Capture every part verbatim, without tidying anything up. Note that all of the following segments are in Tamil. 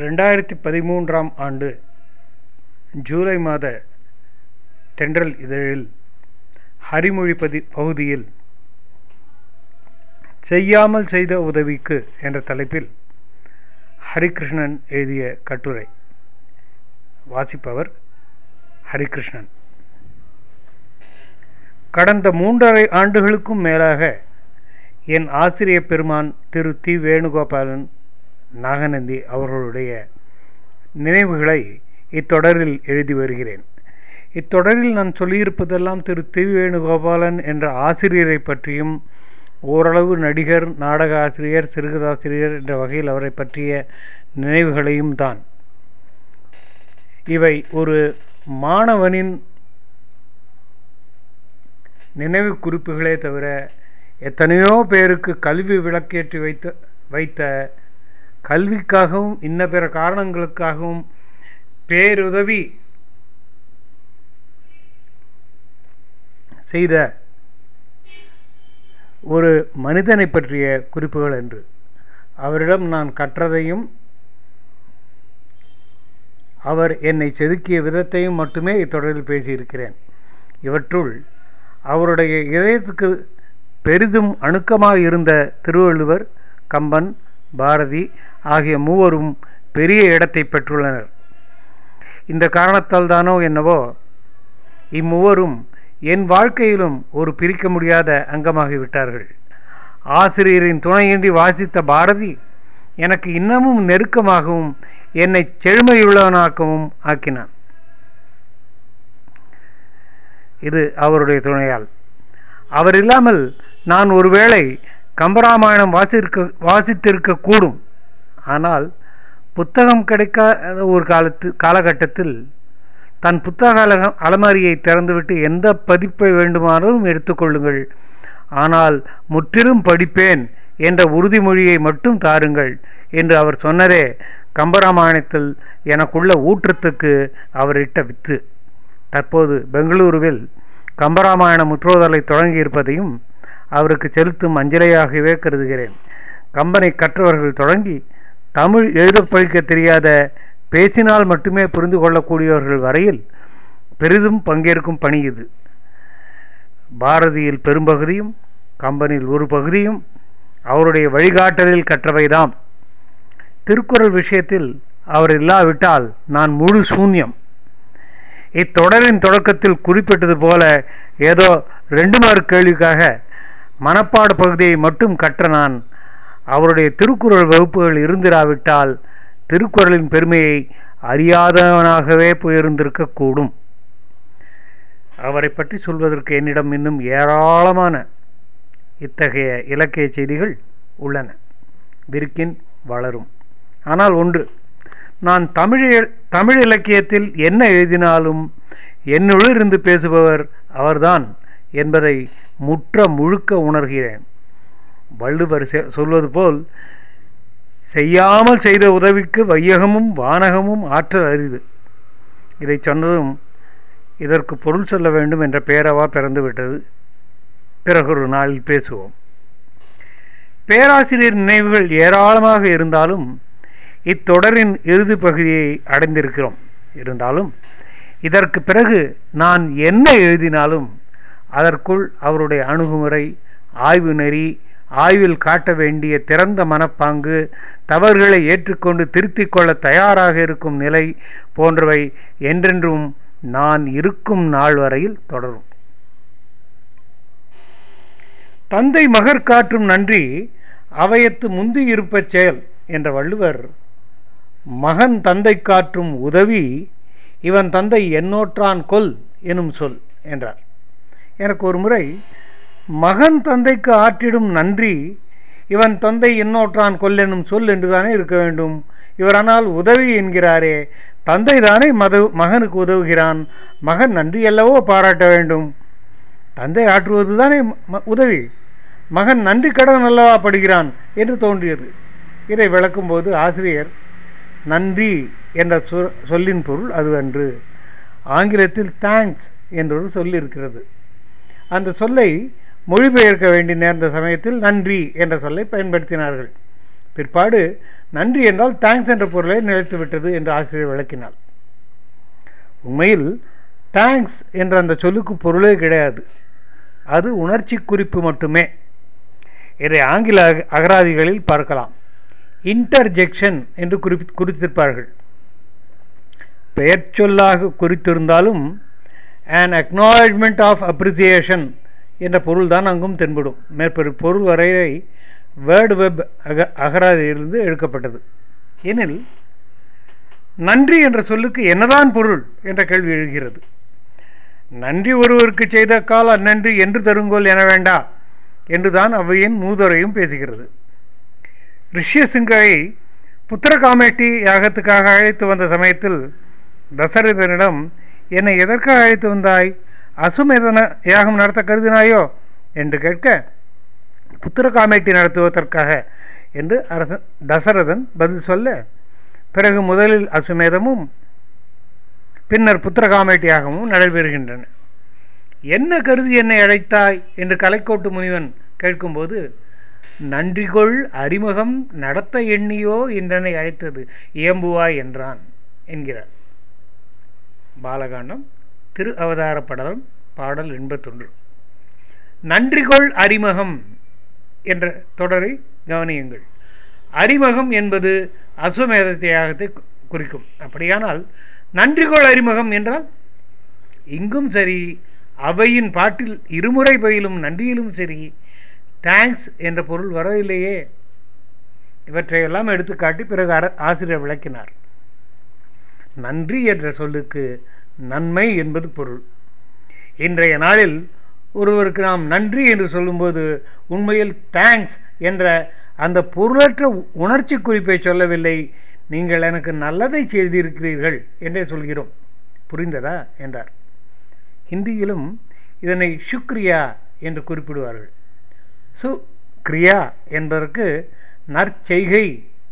ரெண்டாயிரத்தி பதிமூன்றாம் ஆண்டு ஜூலை மாத தென்றல் இதழில் ஹரிமொழி பதி பகுதியில் செய்யாமல் செய்த உதவிக்கு என்ற தலைப்பில் ஹரிகிருஷ்ணன் எழுதிய கட்டுரை. வாசிப்பவர் ஹரிகிருஷ்ணன். கடந்த மூன்றரை ஆண்டுகளுக்கும் மேலாக என் ஆசிரியர் பெருமான் திரு தி வேணுகோபாலன் நாகநந்தி அவர்களுடைய நினைவுகளை இத்தொடரில் எழுதி வருகிறேன். இத்தொடரில் நான் சொல்லியிருப்பதெல்லாம் திரு தி வேணுகோபாலன் என்ற ஆசிரியரை பற்றியும், ஓரளவு நடிகர், நாடக ஆசிரியர், சிறுகதாசிரியர் என்ற வகையில் அவரை பற்றிய நினைவுகளையும் தான். இவை ஒரு மாணவனின் நினைவு குறிப்புகளே தவிர எத்தனையோ பேருக்கு கல்வி விளக்கேற்றி வைத்த வைத்த கல்விக்காகவும் இன்ன பிற காரணங்களுக்காகவும் பேருதவி செய்த ஒரு மனிதனை பற்றிய குறிப்புகள் என்று. அவரிடம் நான் கற்றதையும் அவர் என்னை செதுக்கிய விதத்தையும் மட்டுமே இத்தொடரில் பேசியிருக்கிறேன். இவற்றுள் அவருடைய இதயத்துக்கு பெரிதும் அணுக்கமாக இருந்த திருவள்ளுவர், கம்பன், பாரதி ஆகிய மூவரும் பெரிய இடத்தை பெற்றுள்ளனர். இந்த காரணத்தால் தானோ என்னவோ இம்மூவரும் என் வாழ்க்கையிலும் ஒரு பிரிக்க முடியாத அங்கமாகிவிட்டார்கள். ஆசிரியரின் துணையின்றி வாசித்த பாரதி எனக்கு இன்னமும் நெருக்கமாகவும் என்னை செழுமையுள்ளவனாக்கவும் ஆக்கினான். இது அவருடைய துணையால். அவர் இல்லாமல் நான் ஒருவேளை கம்பராமாயணம் வாசிக்க வாசித்திருக்க கூடும். ஆனால் புத்தகம் கிடைக்காத ஒரு காலத்து காலகட்டத்தில் தன் புத்தக அல அலமாரியை திறந்துவிட்டு எந்த பதிப்பை வேண்டுமானாலும் எடுத்துக்கொள்ளுங்கள், ஆனால் முற்றிலும் படிப்பேன் என்ற உறுதிமொழியை மட்டும் தாருங்கள் என்று அவர் சொன்னதே கம்பராமாயணத்தில் எனக்குள்ள ஊற்றத்துக்கு அவர் இட்ட வித்து. தற்போது பெங்களூருவில் கம்பராமாயண முற்றோதலை தொடங்கியிருப்பதையும் அவருக்கு செலுத்தும் அஞ்சலியாகவே கருதுகிறேன். கம்பனை கற்றவர்கள் தொடங்கி தமிழ் எழுத படிக்க தெரியாத, பேசினால் மட்டுமே புரிந்து கொள்ளக்கூடியவர்கள் வரையில் பெரிதும் பங்கேற்கும் பணி இது. பாரதியில் பெரும்பகுதியும் கம்பனில் ஒரு பகுதியும் அவருடைய வழிகாட்டலில் கற்றவைதாம். திருக்குறள் விஷயத்தில் அவர் இல்லாவிட்டால் நான் முழு சூன்யம். இத்தொடரின் தொடக்கத்தில் குறிப்பிட்டது போல ஏதோ ரெண்டு மார்க் கேள்விக்காக மனப்பாட பகுதியை மட்டும் கற்ற நான் அவருடைய திருக்குறள் வகுப்புகள் இருந்திராவிட்டால் திருக்குறளின் பெருமையை அறியாதவனாகவே போயிருந்திருக்கக்கூடும். அவரை பற்றி சொல்வதற்கு என்னிடம் இன்னும் ஏராளமான இத்தகைய இலக்கிய செய்திகள் உள்ளன. விரிக்கின் வளரும். ஆனால் ஒன்று, நான் தமிழ் தமிழ் இலக்கியத்தில் என்ன எழுதினாலும் என்னுள்ளிருந்து பேசுபவர் அவர்தான் என்பதை முற்ற முழுக்க உணர்கிறேன். வள்ளுவர் சொல்வது போல் செய்யாமல் செய்த உதவிக்கு வையகமும் வானகமும் ஆற்றல் அரிது. இதை சொன்னதும் இதற்கு பொருள் சொல்ல வேண்டும் என்ற பேரவா பிறந்துவிட்டது. பிறகொரு நாளில் பேசுவோம். பேராசிரியர் நினைவுகள் ஏராளமாக இருந்தாலும் இத்தொடரின் இறுதி பகுதியை அடைந்திருக்கிறோம். இருந்தாலும் இதற்கு பிறகு நான் என்ன எழுதினாலும் அதற்குள் அவருடைய அணுகுமுறை, ஆய்வு நெறி, ஆய்வில் காட்ட வேண்டிய திறந்த மனப்பாங்கு, தவறுகளை ஏற்றுக்கொண்டு திருத்திக் கொள்ள தயாராக இருக்கும் நிலை போன்றவை என்றென்றும் நான் இருக்கும் நாள் வரையில் தொடரும். தந்தை மகர் காற்றும் நன்றி அவையத்து முந்தி இருப்ப செயல் என்ற வள்ளுவர், மகன் தந்தை காற்றும் உதவி இவன் தந்தை என்னோற்றான் கொல் எனும் சொல் என்றார். எனக்கு ஒரு முறை மகன் தந்தைக்கு ஆற்றிடும் நன்றி இவன் தந்தை என்னோற்றான் கொல் என்னும் சொல் என்றுதானே இருக்க வேண்டும். இவரானால் உதவி என்கிறாரே, தந்தை தானே மத மகனுக்கு உதவுகிறான், மகன் நன்றி அல்லவோ பாராட்ட வேண்டும். தந்தை ஆற்றுவது தானே உதவி, மகன் நன்றி கடன் அல்லவா படுகிறான் என்று தோன்றியது. இதை விளக்கும்போது ஆசிரியர், நன்றி என்ற சொல்லின் பொருள் அது அன்று. ஆங்கிலத்தில் தேங்க்ஸ் என்றொரு சொல் இருக்கிறது. அந்த சொல்லை மொழிபெயர்க்க வேண்டி நேர்ந்த சமயத்தில் நன்றி என்ற சொல்லை பயன்படுத்தினார்கள். பிற்பாடு நன்றி என்றால் தேங்க்ஸ் என்ற பொருளை நிலைத்துவிட்டது என்று ஆசிரியர் விளக்கினார். உண்மையில் தேங்க்ஸ் என்ற அந்த சொல்லுக்கு பொருளே கிடையாது, அது உணர்ச்சி குறிப்பு மட்டுமே. இதை ஆங்கில அகராதிகளில் பார்க்கலாம். இன்டர்ஜெக்ஷன் என்று குறிப்பி குறித்திருப்பார்கள். பெயர் சொல்லாக குறித்திருந்தாலும் an acknowledgement of appreciation என்ற பொருள்தான் அங்கும் தென்படும். மேற்பொரு பொருள் வரையை வேர்டு வெப் அக அகராதியிலிருந்து எடுக்கப்பட்டது. எனில் நன்றி என்ற சொல்லுக்கு என்னதான் பொருள் என்ற கேள்வி எழுகிறது. நன்றி ஒருவருக்கு செய்த கால் அந்நன்றி என்று தருங்கோல் என வேண்டா என்றுதான் அவ்வையின் மூதுரையும் பேசுகிறது. ரிஷ்யசிங்கரை புத்திரகாமேட்டி யாகத்துக்காக அழைத்து வந்த சமயத்தில் தசரதனிடம், என்னை எதற்காக அழைத்து வந்தாய், அசுமேதன யாகம் நடத்த கருதினாயோ என்று கேட்க, புத்திரகாமேட்டி நடத்துவதற்காக என்று அரசன் தசரதன் பதில் சொல்ல, பிறகு முதலில் அசுமேதமும் பின்னர் புத்திரகாமேட்டி யாகமும் நடைபெறுகின்றன. என்ன கருதி என்னை அழைத்தாய் என்று கலைக்கோட்டு முனிவன் கேட்கும்போது, நன்றிகொள் அறிமுகம் நடத்த எண்ணியோ என்றனை அழைத்தது இயம்புவாய் என்றான் என்கிறார். பாலகாண்டம் திரு அவதார படலம் பாடல் எண்பத்தொன்று. நன்றிகொள் அறிமுகம் என்ற தொடரை கவனியுங்கள். அறிமுகம் என்பது அசுமேத தியாகத்தை குறிக்கும். அப்படியானால் நன்றிகொள் அறிமுகம் என்றால் இங்கும் சரி, அவையின் பாட்டில் இருமுறை பயிலும் நன்றியிலும் சரி தேங்க்ஸ் என்ற பொருள் வரவில்லையே. இவற்றையெல்லாம் எடுத்துக்காட்டி பிறகு ஆசிரியர் விளக்கினார். நன்றி என்ற சொல்லுக்கு நன்மை என்பது பொருள். இன்றைய நாளில் ஒருவருக்கு நாம் நன்றி என்று சொல்லும்போது உண்மையில் தேங்க்ஸ் என்ற அந்த பொருளற்ற உணர்ச்சி குறிப்பை சொல்லவில்லை, நீங்கள் எனக்கு நல்லதை செய்திருக்கிறீர்கள் என்றே சொல்கிறோம். புரிந்ததா என்றார். ஹிந்தியிலும் இதனை சுக்ரியா என்று குறிப்பிடுவார்கள். சு கிரியா என்பதற்கு நற்செய்கை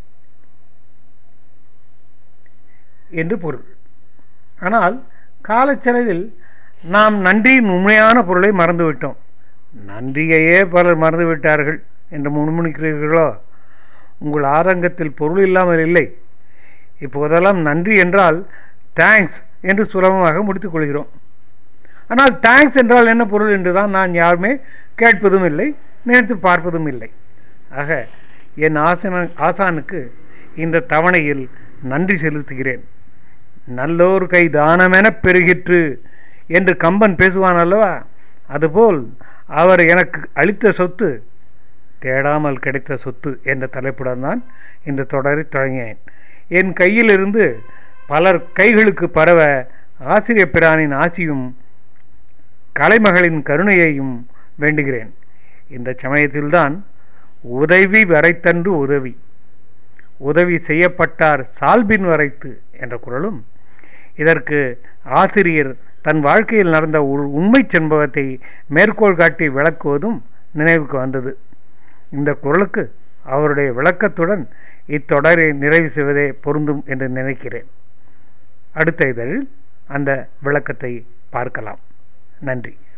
என்று பொருள். ஆனால் காலச்செலவில் நாம் நன்றியின் உண்மையான பொருளை மறந்துவிட்டோம். நன்றியையே பலர் மறந்துவிட்டார்கள் என்று முணுமுணுக்கிறீர்களோ? உங்கள் ஆதங்கத்தில் பொருள் இல்லாமல் இல்லை. இப்போதெல்லாம் நன்றி என்றால் தேங்க்ஸ் என்று சுலபமாக முடித்துக் கொள்கிறோம். ஆனால் தேங்க்ஸ் என்றால் என்ன பொருள் என்று தான் நான் யாருமே கேட்பதும் இல்லை, நினைத்து பார்ப்பதும் இல்லை. ஆக என் ஆசன ஆசானுக்கு இந்த தவணையில் நன்றி செலுத்துகிறேன். நல்லோர் கை தானமென பெருகிற்று என்று கம்பன் பேசுவான் அல்லவா? அதுபோல் அவர் எனக்கு அளித்த சொத்து தேடாமல் கிடைத்த சொத்து என்ற தலைப்புடன் தான் இந்த தொடரை தொடங்கினேன். என் கையிலிருந்து பலர் கைகளுக்கு பரவ ஆசிரியர் பிரானின் ஆசியும் கலைமகளின் கருணையையும் வேண்டுகிறேன். இந்த சமயத்தில்தான் உதவி வரைத்தன்று உதவி உதவி செய்யப்பட்டார் சால்பின் வரைத்து என்ற குறளும், இதற்கு ஆசிரியர் தன் வாழ்க்கையில் நடந்த ஒரு உண்மை சம்பவத்தை மேற்கோள் காட்டி விளக்குவதும் நினைவுக்கு வந்தது. இந்த குறளுக்கு அவருடைய விளக்கத்துடன் இத்தொடரை நிறைவு செய்வதே பொருந்தும் என்று நினைக்கிறேன். அடுத்த இதழில் அந்த விளக்கத்தை பார்க்கலாம். நன்றி.